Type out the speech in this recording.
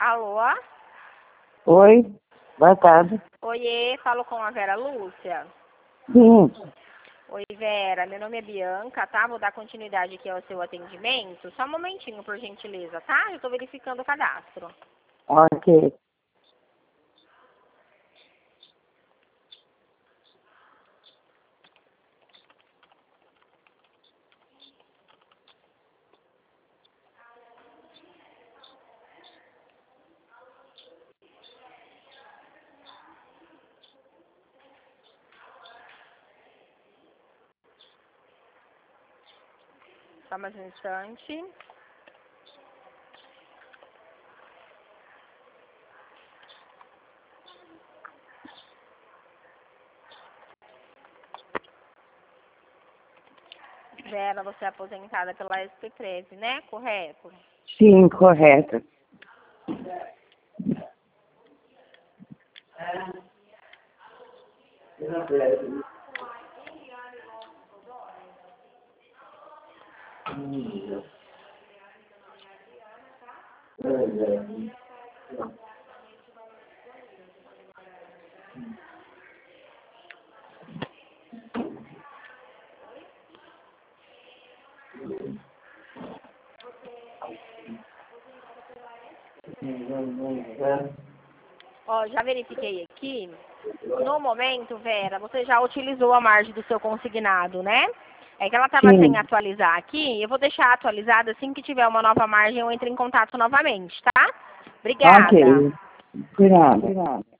Alô? Oi, boa tarde. Oiê, falo com a Vera Lúcia. Sim, Oi, Vera, meu nome é Bianca, tá? Vou dar continuidade aqui ao seu atendimento. Só um momentinho, por gentileza, tá? Eu tô verificando o cadastro. ok. Só mais um instante. Vera, você é aposentada pela SP13, né? Correto? Sim, correto. Ó, já verifiquei aqui. No momento, Vera, você já utilizou a margem do seu consignado, né? É que ela estava Sim, sem atualizar aqui. Eu vou deixar atualizada assim que tiver uma nova margem, eu entro em contato novamente, tá? Obrigada. ok. Cuidado.